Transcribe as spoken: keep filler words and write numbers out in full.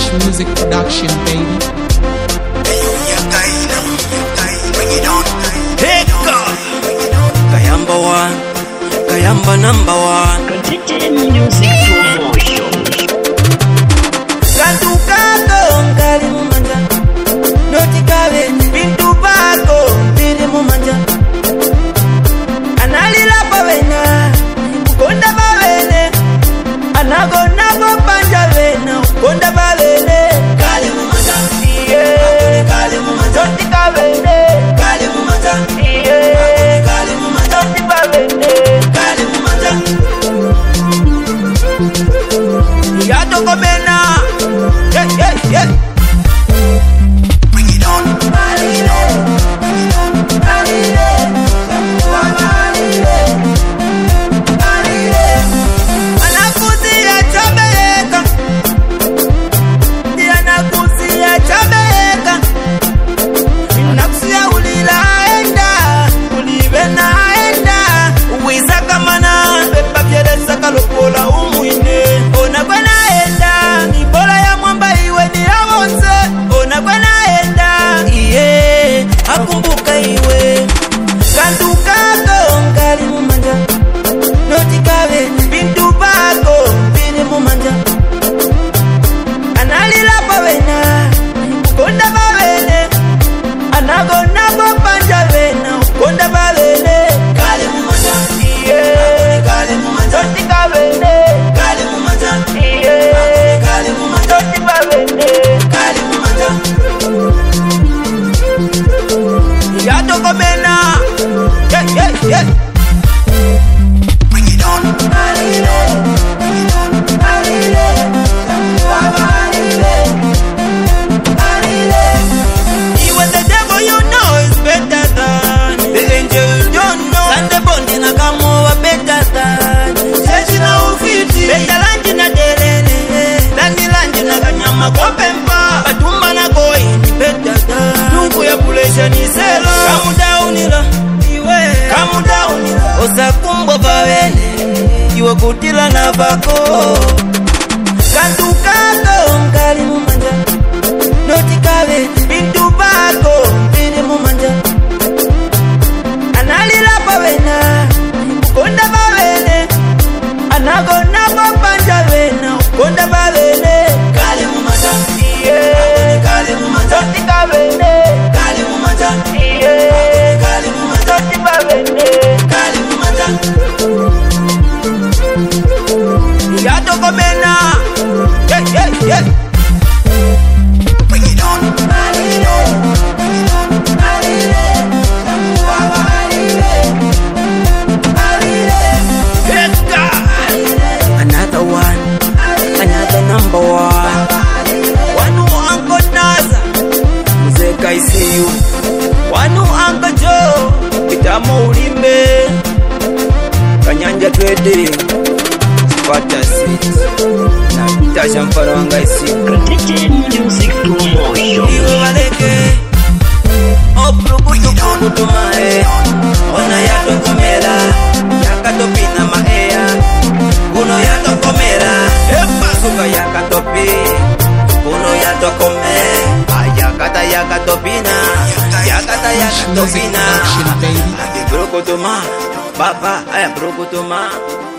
Fresh Music Production, baby. Kayamba one, Kayamba number one. Continue music promotion. Kantu kako ngali mumanja, noti kawe bintu bako biri mumanja. Analila pawena, ukonda pawene, anago nago panja wena, ukonda pawene. Kali mumanja, yeah. Kali mumanja, noti kawene. Kali mumanja, yeah. Kali mumanja, noti pawene. Kali mumanja. Yato komena, yeah, yeah, yeah. Bring it on, Marile, Marile, Marile, Marile. Anakusia Jamaica, dia anakusia Jamaica. Inakusia ulila enda, ulibe na enda. Uweza kamana, pepa piede saka lopola umuine. Ona kwena enda, nibola ya mwamba iwe ni awonse. Ona kwena enda, iye, akumbuka iwe. Kantu kako ngali mumanja, noti kawe bintu bako biri mumanja. Analila pawena, ukonda pawene, anago nago panja wena, ukonda pawene. Kali mumanja, iye, kali mumanja, noti kawene. Kali mumanja, iye, kali mumanja, noti pawene. Kali mumanja. Yato komena, yeah, yeah, yeah. Bring it on, Marile, Marile, Marile, Marile. You are the devil, you know is better than the angel, you don't know. And the bond in a come over better than. Says you know fifty. Better land in a derene, than the land in a kanyama kopempa. But woman a going better than. Nuku ya population is hello. Come down ila, come down ila. Osa kumbo pawene, iwe kutila na bako. Kantu kako ngali mumanja, noti kawe bintu bako biri mumanja. Analila pawena, ukonda pawene, anago nago panja wena, ukonda pawene. Kali mumanja, yeah. Kali mumanja, noti kawene. Kali mumanja, yeah. Kali mumanja, noti pawene. Kali mumanja. Yato komena, yeah, yeah, yeah. Bring it on, Marile, Marile, Marile, Marile. Heka, another one, another number one. Wanu Uncle Naza, Muzeka I see you. Wanu Uncle Joe, Itamo Ulimbe, Kanyanja Trading. Quarter six. Na Tasha Mfaranga I see. Continue music promotion. Iwe waleke, Oprukutu kutu mae. Ona yato komela, yakatopina maea. Uno yato komela, epa suka yakatopi. Uno yato kome, ayakata yakatopina. Yakata yakatopina. Andi brukutuma, papa, aya brukutuma.